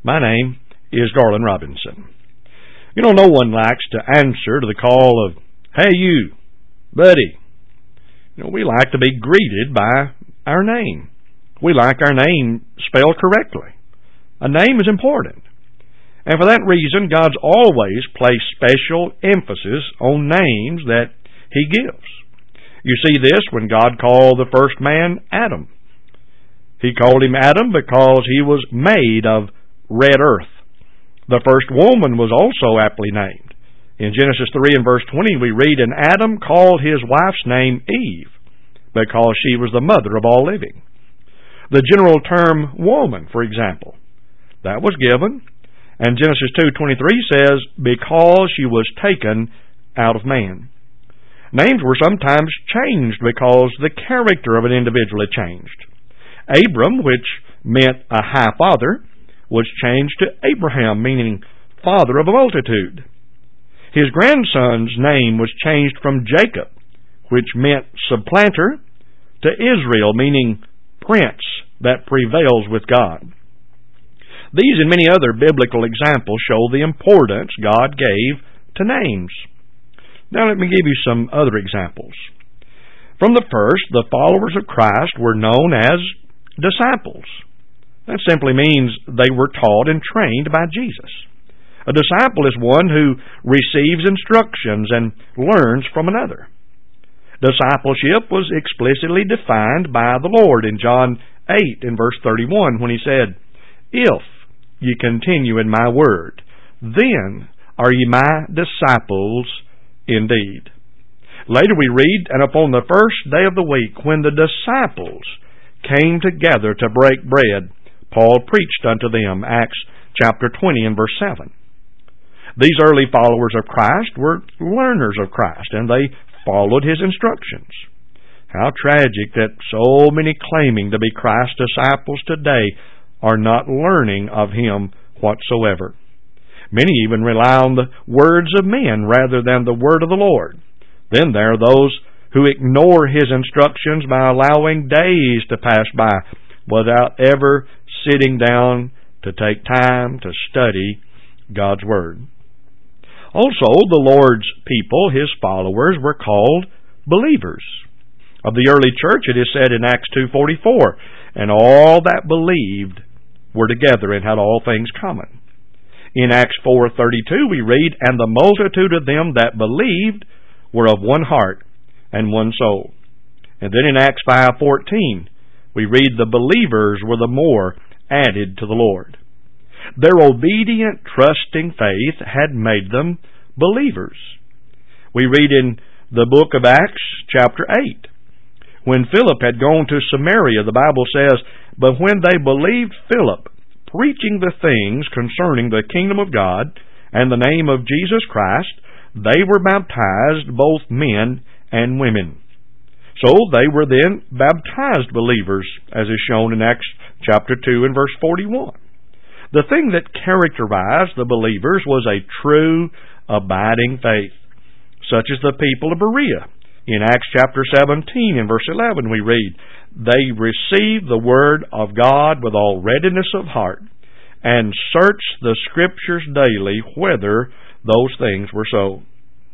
My name is Garland Robinson. You know, no one likes to answer to the call of, "Hey you, buddy." You know, we like to be greeted by our name. We like our name spelled correctly. A name is important. And for that reason, God's always placed special emphasis on names that He gives. You see this when God called the first man Adam. He called him Adam because he was made of red earth. The first woman was also aptly named. In Genesis 3 and verse 20 we read, "And Adam called his wife's name Eve, because she was the mother of all living." The general term woman, for example, that was given, and Genesis 2:23 says, "Because she was taken out of man." Names were sometimes changed because the character of an individual had changed. Abram, which meant a high father, was changed to Abraham, meaning father of a multitude. His grandson's name was changed from Jacob, which meant supplanter, to Israel, meaning prince that prevails with God. These and many other biblical examples show the importance God gave to names. Now let me give you some other examples. From the first, the followers of Christ were known as disciples. That simply means they were taught and trained by Jesus. A disciple is one who receives instructions and learns from another. Discipleship was explicitly defined by the Lord in John 8 and verse 31 when He said, "If ye continue in my word, then are ye my disciples indeed." Later we read, "And upon the first day of the week, when the disciples came together to break bread, Paul preached unto them." Acts chapter 20 and verse 7. These early followers of Christ were learners of Christ, and they followed His instructions. How tragic that so many claiming to be Christ's disciples today are not learning of Him whatsoever. Many even rely on the words of men rather than the word of the Lord. Then there are those who ignore His instructions by allowing days to pass by without ever sitting down to take time to study God's Word. Also, the Lord's people, His followers, were called believers. Of the early church it is said in Acts 2:44, "And all that believed were together and had all things common." In Acts 4:32 we read, "And the multitude of them that believed were of one heart and one soul." And then in Acts 5:14 we read, "The believers were the more added to the Lord." Their obedient, trusting faith had made them believers. We read in the book of Acts chapter 8, when Philip had gone to Samaria, the Bible says, "But when they believed Philip, preaching the things concerning the kingdom of God and the name of Jesus Christ, they were baptized, both men and women." So they were then baptized believers, as is shown in Acts chapter 2 and verse 41. The thing that characterized the believers was a true, abiding faith, such as the people of Berea. In Acts chapter 17 and verse 11 we read, "They received the word of God with all readiness of heart, and searched the Scriptures daily whether those things were so."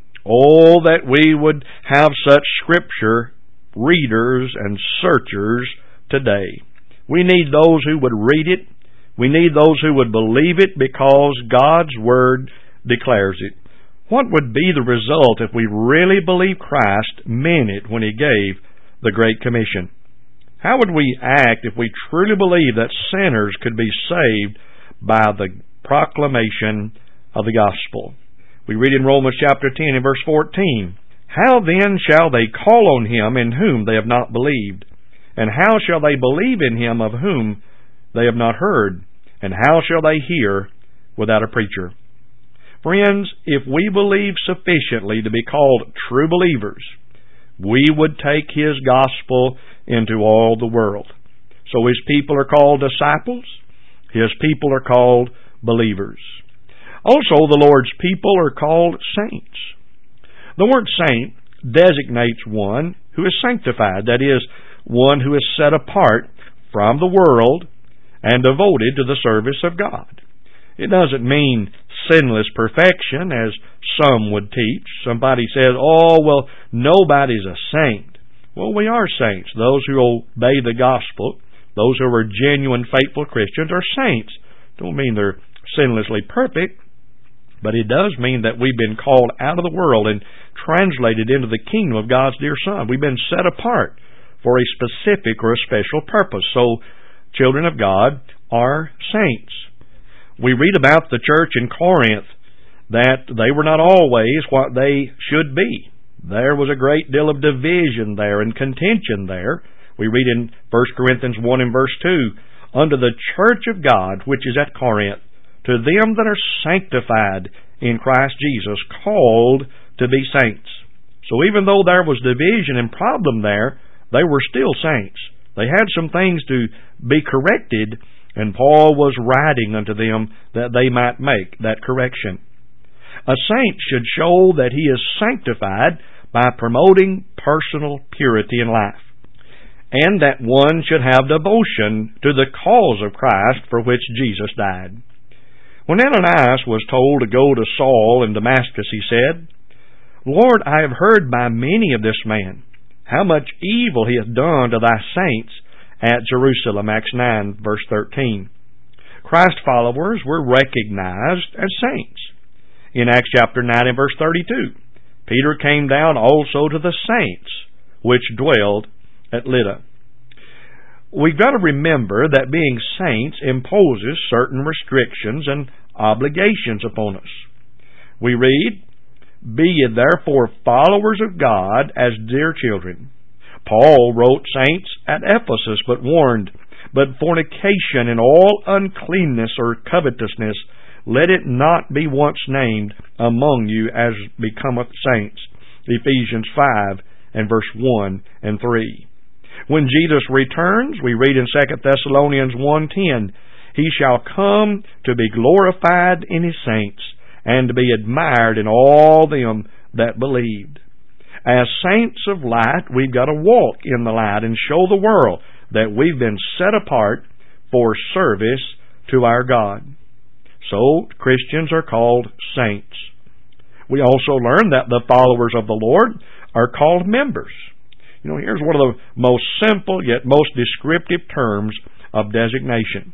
Oh, that we would have such Scripture readers and searchers today. We need those who would read it. We need those who would believe it because God's Word declares it. What would be the result if we really believed Christ meant it when He gave the Great Commission? How would we act if we truly believed that sinners could be saved by the proclamation of the gospel? We read in Romans chapter 10 and verse 14, "How then shall they call on Him in whom they have not believed? And how shall they believe in Him of whom they have not heard? And how shall they hear without a preacher?" Friends, if we believe sufficiently to be called true believers, we would take His gospel into all the world. So His people are called disciples. His people are called believers. Also, the Lord's people are called saints. The word saint designates one who is sanctified, that is, one who is set apart from the world and devoted to the service of God. It doesn't mean sinless perfection, as some would teach. Somebody says, oh, well, nobody's a saint. Well, we are saints. Those who obey the gospel, those who are genuine, faithful Christians are saints. Don't mean they're sinlessly perfect, but it does mean that we've been called out of the world and translated into the kingdom of God's dear Son. We've been set apart for a specific or a special purpose. So, children of God are saints. We read about the church in Corinth that they were not always what they should be. There was a great deal of division there and contention there. We read in 1 Corinthians 1 and verse 2, unto the church of God which is at Corinth, to them that are sanctified in Christ Jesus, called to be saints. So even though there was division and problem there, they were still saints. They had some things to be corrected, and Paul was writing unto them that they might make that correction. A saint should show that he is sanctified by promoting personal purity in life, and that one should have devotion to the cause of Christ for which Jesus died. When Ananias was told to go to Saul in Damascus, he said, Lord, I have heard by many of this man how much evil he hath done to thy saints at Jerusalem. Acts 9, verse 13. Christ followers were recognized as saints. In Acts chapter 9 and verse 32, Peter came down also to the saints which dwelled at Lydda. We've got to remember that being saints imposes certain restrictions and obligations upon us. We read, Be ye therefore followers of God as dear children. Paul wrote saints at Ephesus, but warned, But fornication and all uncleanness or covetousness, let it not be once named among you as becometh saints. Ephesians 5 and verse 1 and 3. When Jesus returns, we read in 2 Thessalonians 1:10, He shall come to be glorified in His saints, and to be admired in all them that believed. As saints of light, we've got to walk in the light and show the world that we've been set apart for service to our God. So, Christians are called saints. We also learn that the followers of the Lord are called members. You know, here's one of the most simple yet most descriptive terms of designation.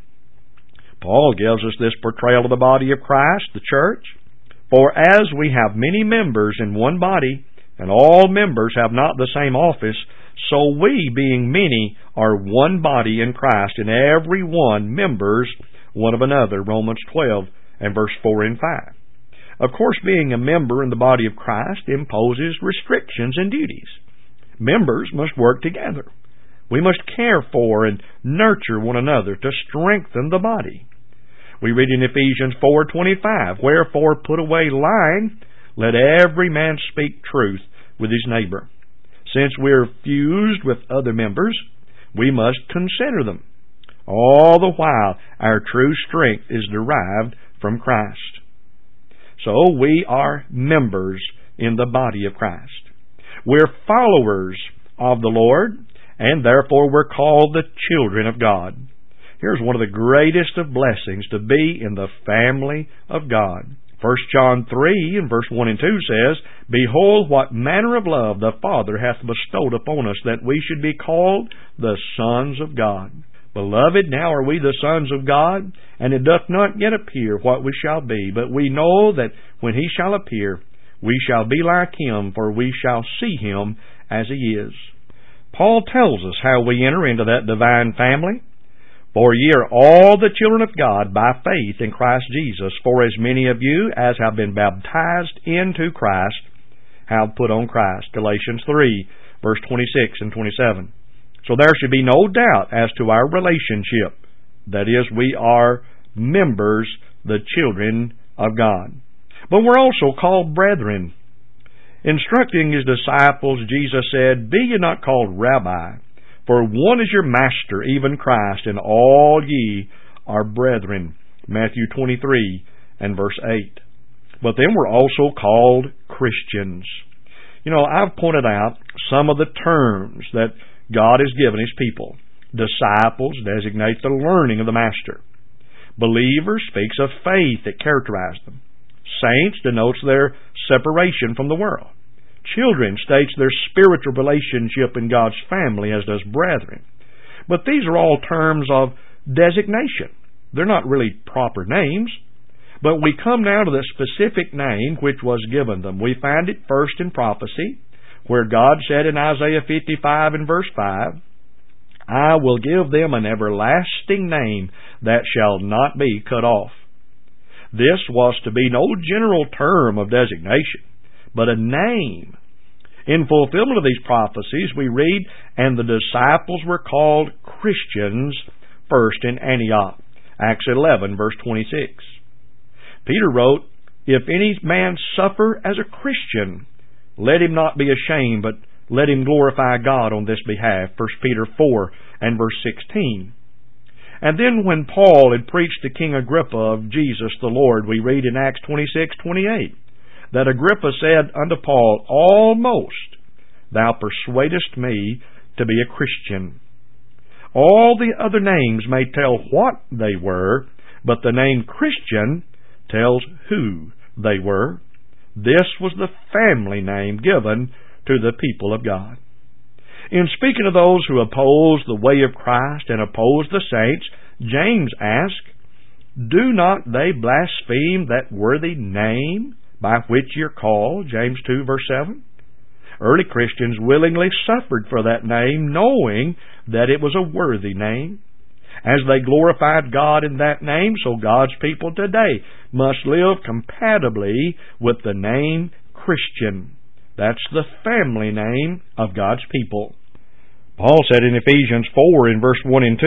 Paul gives us this portrayal of the body of Christ, the church. For as we have many members in one body, and all members have not the same office, so we, being many, are one body in Christ, and every one members one of another. Romans 12 and verse 4 and 5. Of course, being a member in the body of Christ imposes restrictions and duties. Members must work together. We must care for and nurture one another to strengthen the body. We read in Ephesians 4:25, Wherefore put away lying, let every man speak truth with his neighbor. Since we are fused with other members, we must consider them. All the while our true strength is derived from Christ. So we are members in the body of Christ. We're followers of the Lord, and therefore we're called the children of God. Here's one of the greatest of blessings, to be in the family of God. 1 John 3 and verse 1 and 2 says, Behold, what manner of love the Father hath bestowed upon us, that we should be called the sons of God. Beloved, now are we the sons of God, and it doth not yet appear what we shall be, but we know that when He shall appear, we shall be like Him, for we shall see Him as He is. Paul tells us how we enter into that divine family. For ye are all the children of God by faith in Christ Jesus. For as many of you as have been baptized into Christ have put on Christ. Galatians 3, verse 26 and 27. So there should be no doubt as to our relationship. That is, we are members, the children of God. But we're also called brethren. Instructing His disciples, Jesus said, Be ye not called rabbi, for one is your master, even Christ, and all ye are brethren. Matthew 23 and verse 8. But then we're also called Christians. You know, I've pointed out some of the terms that God has given His people. Disciples designate the learning of the master. Believers speaks of faith that characterized them. Saints denotes their separation from the world. Children states their spiritual relationship in God's family, as does brethren. But these are all terms of designation. They're not really proper names. But we come now to the specific name which was given them. We find it first in prophecy, where God said in Isaiah 55 and verse 5, I will give them an everlasting name that shall not be cut off. This was to be no general term of designation, but a name. In fulfillment of these prophecies, we read, and the disciples were called Christians first in Antioch. Acts 11, verse 26. Peter wrote, if any man suffer as a Christian, let him not be ashamed, but let him glorify God on this behalf. 1 Peter 4 and verse 16. And then when Paul had preached to King Agrippa of Jesus the Lord, we read in Acts 26:28, that Agrippa said unto Paul, almost thou persuadest me to be a Christian. All the other names may tell what they were, but the name Christian tells who they were. This was the family name given to the people of God. In speaking of those who oppose the way of Christ and oppose the saints, James asked, do not they blaspheme that worthy name by which you're called? James 2 verse 7. Early Christians willingly suffered for that name, knowing that it was a worthy name. As they glorified God in that name, so God's people today must live compatibly with the name Christian. That's the family name of God's people. Paul said in Ephesians 4 in verse 1 and 2,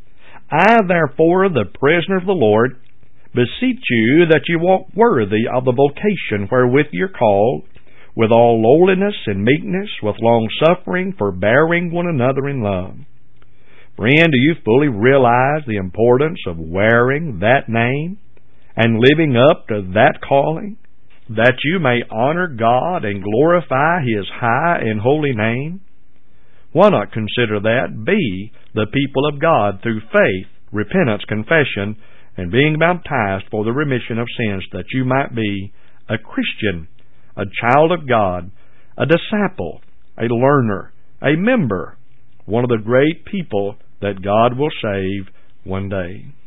I therefore, the prisoner of the Lord, beseech you that you walk worthy of the vocation wherewith you're called, with all lowliness and meekness, with long-suffering, forbearing one another in love. Friend, do you fully realize the importance of wearing that name and living up to that calling, that you may honor God and glorify His high and holy name? Why not consider that? Be the people of God through faith, repentance, confession, and being baptized for the remission of sins, that you might be a Christian, a child of God, a disciple, a learner, a member, one of the great people that God will save one day.